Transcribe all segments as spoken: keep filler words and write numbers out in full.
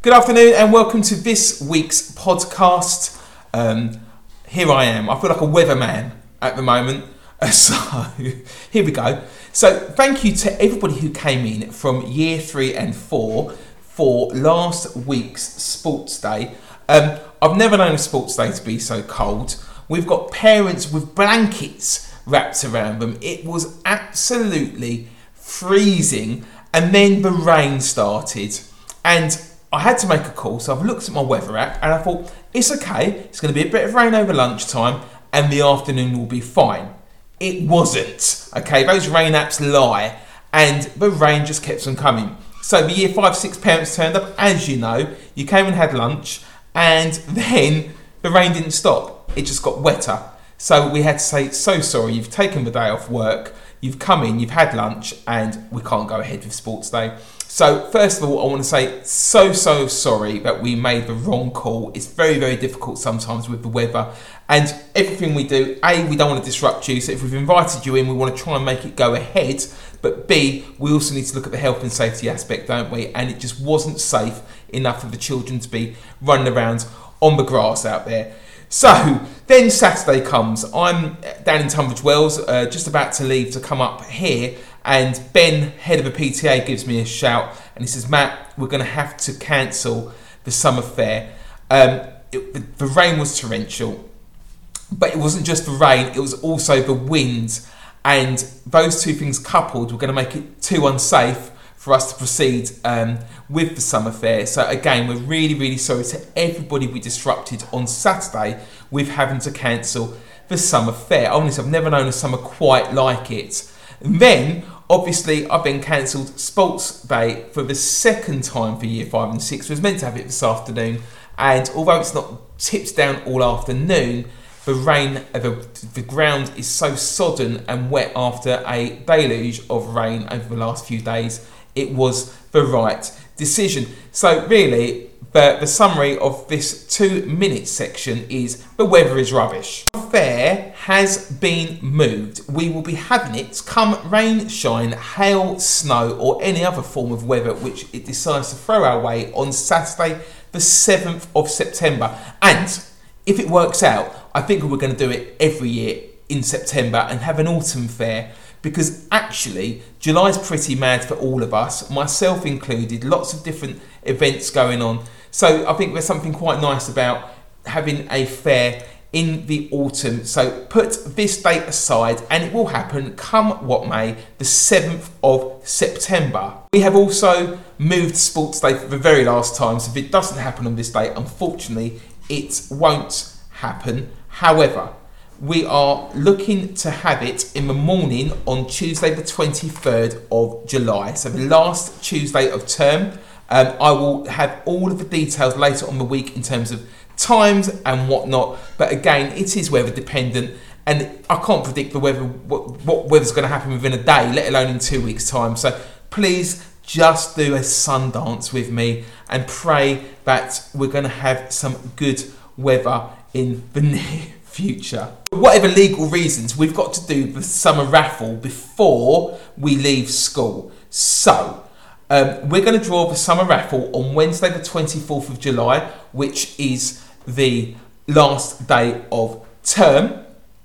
Good afternoon and welcome to this week's podcast. Um, here I am. I feel like a weatherman at the moment. Uh, so here we go. So thank you to everybody who came in from year three and four for last week's sports day. Um, I've never known a sports day to be so cold. We've got parents with blankets wrapped around them. It was absolutely freezing, and then the rain started. And I had to make a call, so I've looked at my weather app and I thought, it's okay, it's going to be a bit of rain over lunchtime and the afternoon will be fine. It wasn't, okay, those rain apps lie, and the rain just kept on coming. So the year five, six parents turned up, as you know, you came and had lunch, and then the rain didn't stop, it just got wetter. So we had to say, so sorry, you've taken the day off work, you've come in, you've had lunch, and we can't go ahead with sports day. So first of all, I want to say so, so sorry that we made the wrong call. It's very, very difficult sometimes with the weather. And everything we do, A, we don't want to disrupt you. So if we've invited you in, we want to try and make it go ahead. But B, we also need to look at the health and safety aspect, don't we? And it just wasn't safe enough for the children to be running around on the grass out there. So then Saturday comes. I'm down in Tunbridge Wells, uh, just about to leave to come up here. And Ben, head of the P T A, gives me a shout and he says, Matt, we're going to have to cancel the summer fair. Um, it, the, the rain was torrential, but it wasn't just the rain, it was also the wind. And those two things coupled were going to make it too unsafe for us to proceed um, with the summer fair. So again, we're really, really sorry to everybody we disrupted on Saturday with having to cancel the summer fair. Honestly, I've never known a summer quite like it. And then, obviously, I've been cancelled sports day for the second time for year five and six. I was meant to have it this afternoon, and although it's not tipped down all afternoon, the rain, the, the ground is so sodden and wet after a deluge of rain over the last few days. It was the right decision. So really, the, the summary of this two-minute section is the weather is rubbish. The fair has been moved. We will be having it come rain, shine, hail, snow or any other form of weather which it decides to throw our way on Saturday the seventh of September. And if it works out, I think we're going to do it every year in September and have an autumn fair, because actually July's pretty mad for all of us, myself included, lots of different events going on. So I think there's something quite nice about having a fair in the autumn. So put this date aside and it will happen come what may, the seventh of September. We have also moved sports day for the very last time, so if it doesn't happen on this date, unfortunately it won't happen. However, we are looking to have it in the morning on Tuesday the twenty-third of July, so the last Tuesday of term. Um, I will have all of the details later on the week in terms of times and whatnot, but again, it is weather dependent and I can't predict the weather, what, what weather's going to happen within a day, let alone in two weeks' time. So please just do a sun dance with me and pray that we're going to have some good weather in the near future. For whatever legal reasons, we've got to do the summer raffle before we leave school. So Um, we're going to draw the summer raffle on Wednesday the twenty-fourth of July, which is the last day of term,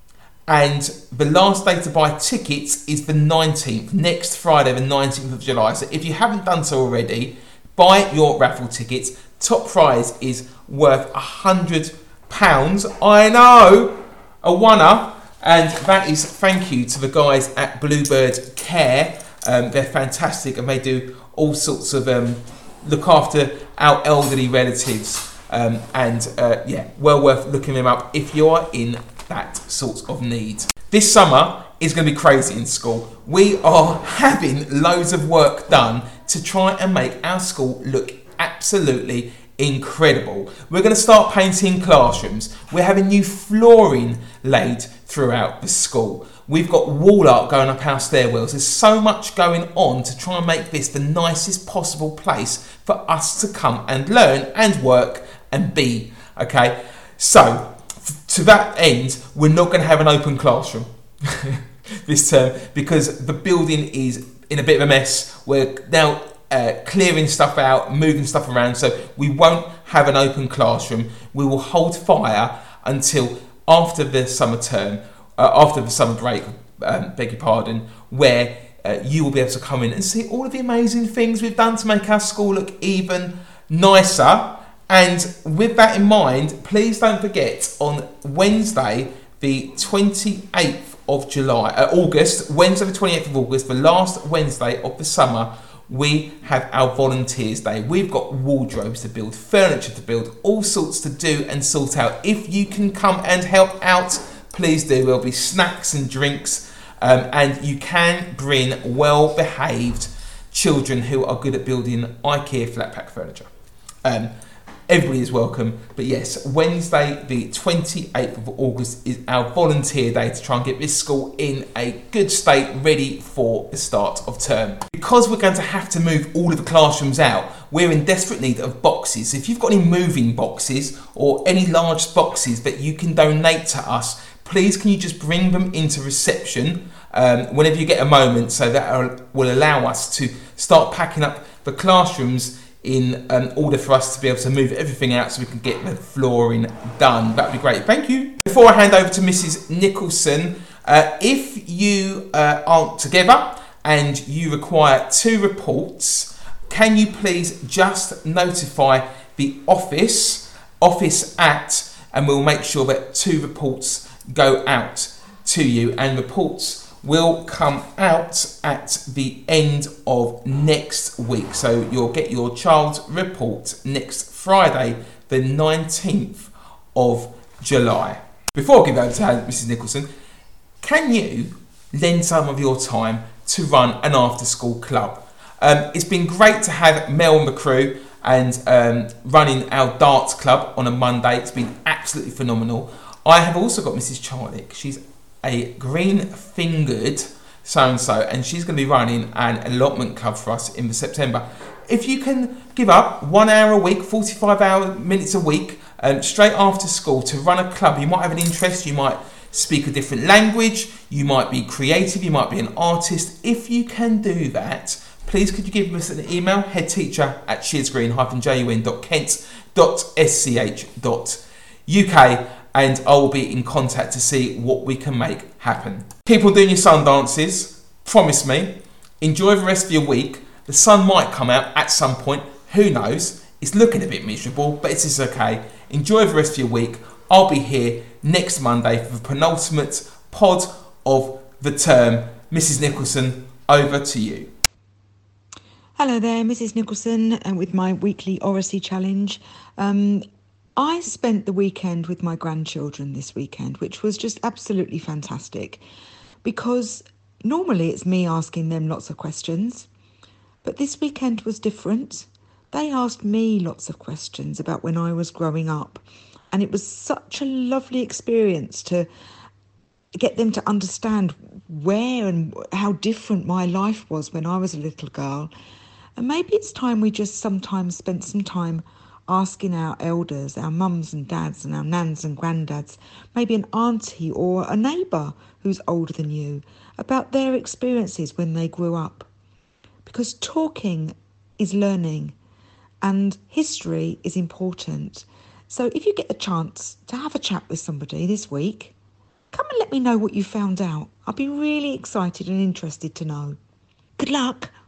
and the last day to buy tickets is the nineteenth, next Friday the nineteenth of July. So if you haven't done so already, buy your raffle tickets. Top prize is worth one hundred pounds. I know, a one-er, and that is thank you to the guys at Bluebird Care. Um, they're fantastic and they do all sorts of um, look after our elderly relatives, um, and uh, yeah, well worth looking them up if you are in that sort of need. This summer is going to be crazy in school. We are having loads of work done to try and make our school look absolutely incredible. We're going to start painting classrooms. We're having new flooring laid throughout the school. We've got wall art going up our stairwells. There's so much going on to try and make this the nicest possible place for us to come and learn and work and be. Okay, so f- to that end, we're not going to have an open classroom this term because the building is in a bit of a mess. We're now uh, clearing stuff out, moving stuff around. So we won't have an open classroom. We will hold fire until after the summer term, uh, after the summer break, um, beg your pardon, where uh, you will be able to come in and see all of the amazing things we've done to make our school look even nicer. And with that in mind, please don't forget, on Wednesday, the twenty-eighth of July, uh, August, Wednesday the twenty-eighth of August, the last Wednesday of the summer, we have our Volunteers Day. We've got wardrobes to build, furniture to build, all sorts to do and sort out. If you can come and help out, please do. There'll be snacks and drinks, um, and you can bring well-behaved children who are good at building IKEA flat pack furniture. Um, Everybody is welcome. But yes, Wednesday the twenty-eighth of August is our volunteer day to try and get this school in a good state, ready for the start of term. Because we're going to have to move all of the classrooms out, we're in desperate need of boxes. If you've got any moving boxes or any large boxes that you can donate to us, please can you just bring them into reception um, whenever you get a moment, so that will allow us to start packing up the classrooms in um, order for us to be able to move everything out so we can get the flooring done. That would be great. Thank you. Before I hand over to Missus Nicholson, uh, if you uh, aren't together and you require two reports, can you please just notify the office, office at, and we'll make sure that two reports go out to you, and reports will come out at the end of next week. So you'll get your child's report next Friday, the nineteenth of July. Before I give over to Missus Nicholson, can you lend some of your time to run an after-school club? Um, it's been great to have Mel and the crew and um, running our darts club on a Monday. It's been absolutely phenomenal. I have also got Missus Charlick. She's a green-fingered so-and-so, and she's going to be running an allotment club for us in the September. If you can give up one hour a week, forty-five hour minutes a week, um, straight after school to run a club, you might have an interest, you might speak a different language, you might be creative, you might be an artist. If you can do that, please could you give us an email, headteacher at shearsgreen-jun dot kent dot s c h dot u k, and I will be in contact to see what we can make happen. Keep on doing your sun dances, promise me. Enjoy the rest of your week. The sun might come out at some point, who knows. It's looking a bit miserable, but it's just okay. Enjoy the rest of your week. I'll be here next Monday for the penultimate pod of the term. Missus Nicholson, over to you. Hello there, Missus Nicholson, and with my weekly oracy challenge. Um, I spent the weekend with my grandchildren this weekend, which was just absolutely fantastic, because normally it's me asking them lots of questions, but this weekend was different. They asked me lots of questions about when I was growing up, and it was such a lovely experience to get them to understand where and how different my life was when I was a little girl. And maybe it's time we just sometimes spent some time asking our elders, our mums and dads and our nans and granddads, maybe an auntie or a neighbour who's older than you, about their experiences when they grew up. Because talking is learning and history is important. So if you get a chance to have a chat with somebody this week, come and let me know what you found out. I'll be really excited and interested to know. Good luck.